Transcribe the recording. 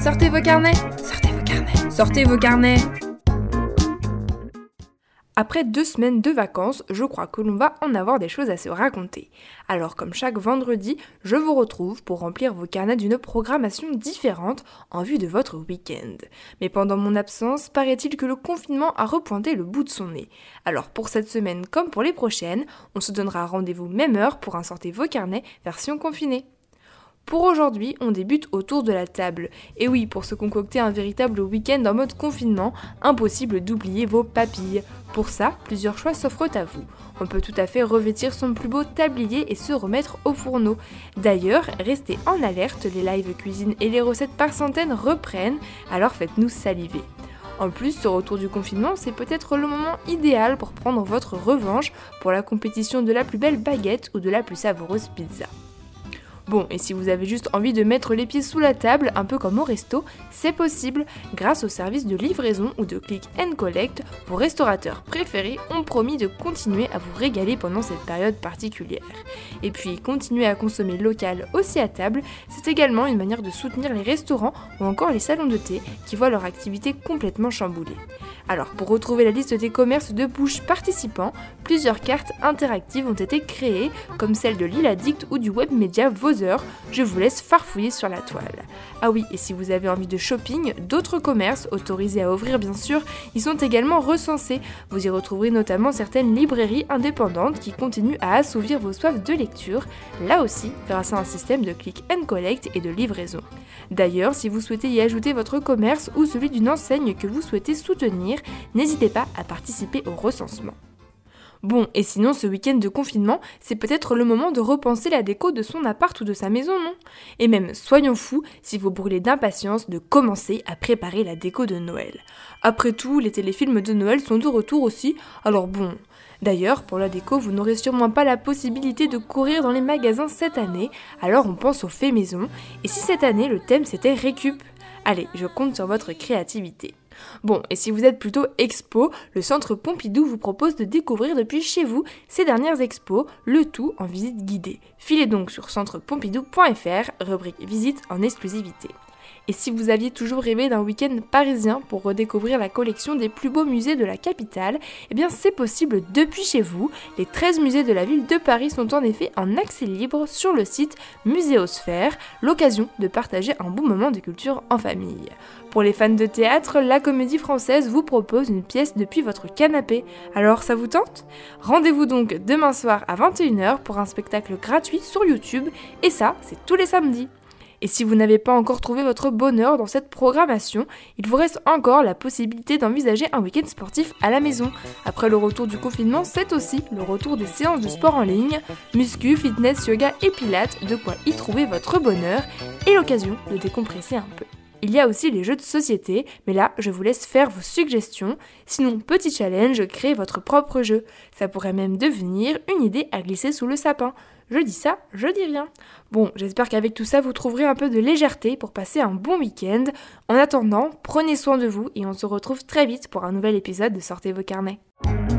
Sortez vos carnets, sortez vos carnets, sortez vos carnets. Après 2 semaines de vacances, je crois que l'on va en avoir des choses à se raconter. Alors comme chaque vendredi, je vous retrouve pour remplir vos carnets d'une programmation différente en vue de votre week-end. Mais pendant mon absence, paraît-il que le confinement a repointé le bout de son nez. Alors pour cette semaine comme pour les prochaines, on se donnera rendez-vous même heure pour un Sortez vos carnets version confinée. Pour aujourd'hui, on débute autour de la table. Et oui, pour se concocter un véritable week-end en mode confinement, impossible d'oublier vos papilles. Pour ça, plusieurs choix s'offrent à vous. On peut tout à fait revêtir son plus beau tablier et se remettre au fourneau. D'ailleurs, restez en alerte, les lives cuisine et les recettes par centaines reprennent, alors faites-nous saliver. En plus, ce retour du confinement, c'est peut-être le moment idéal pour prendre votre revanche pour la compétition de la plus belle baguette ou de la plus savoureuse pizza. Bon, et si vous avez juste envie de mettre les pieds sous la table, un peu comme au resto, c'est possible. Grâce au service de livraison ou de click and collect, vos restaurateurs préférés ont promis de continuer à vous régaler pendant cette période particulière. Et puis, continuer à consommer local aussi à table, c'est également une manière de soutenir les restaurants ou encore les salons de thé qui voient leur activité complètement chamboulée. Alors, pour retrouver la liste des commerces de bouche participants, plusieurs cartes interactives ont été créées, comme celle de l'Île Addict ou du web média Voseur. Je vous laisse farfouiller sur la toile. Ah oui, et si vous avez envie de shopping, d'autres commerces, autorisés à ouvrir bien sûr, y sont également recensés. Vous y retrouverez notamment certaines librairies indépendantes qui continuent à assouvir vos soifs de lecture, là aussi grâce à un système de click and collect et de livraison. D'ailleurs, si vous souhaitez y ajouter votre commerce ou celui d'une enseigne que vous souhaitez soutenir, n'hésitez pas à participer au recensement. Bon, et sinon ce week-end de confinement, c'est peut-être le moment de repenser la déco de son appart ou de sa maison, non ? Et même, soyons fous, si vous brûlez d'impatience de commencer à préparer la déco de Noël. Après tout, les téléfilms de Noël sont de retour aussi, alors bon... D'ailleurs, pour la déco, vous n'aurez sûrement pas la possibilité de courir dans les magasins cette année, alors on pense aux faits maison, et si cette année le thème c'était récup ? Allez, je compte sur votre créativité. Bon, et si vous êtes plutôt expo, le Centre Pompidou vous propose de découvrir depuis chez vous ces dernières expos, le tout en visite guidée. Filez donc sur centrepompidou.fr, rubrique visite en exclusivité. Et si vous aviez toujours rêvé d'un week-end parisien pour redécouvrir la collection des plus beaux musées de la capitale, eh bien c'est possible depuis chez vous. Les 13 musées de la ville de Paris sont en effet en accès libre sur le site Muséosphère, l'occasion de partager un bon moment de culture en famille. Pour les fans de théâtre, la Comédie Française vous propose une pièce depuis votre canapé. Alors ça vous tente ? Rendez-vous donc demain soir à 21h pour un spectacle gratuit sur YouTube, et ça, c'est tous les samedis. Et si vous n'avez pas encore trouvé votre bonheur dans cette programmation, il vous reste encore la possibilité d'envisager un week-end sportif à la maison. Après le retour du confinement, c'est aussi le retour des séances de sport en ligne, muscu, fitness, yoga et pilates, de quoi y trouver votre bonheur et l'occasion de décompresser un peu. Il y a aussi les jeux de société, mais là, je vous laisse faire vos suggestions. Sinon, petit challenge, créez votre propre jeu. Ça pourrait même devenir une idée à glisser sous le sapin. Je dis ça, je dis rien. Bon, j'espère qu'avec tout ça, vous trouverez un peu de légèreté pour passer un bon week-end. En attendant, prenez soin de vous et on se retrouve très vite pour un nouvel épisode de Sortez vos carnets.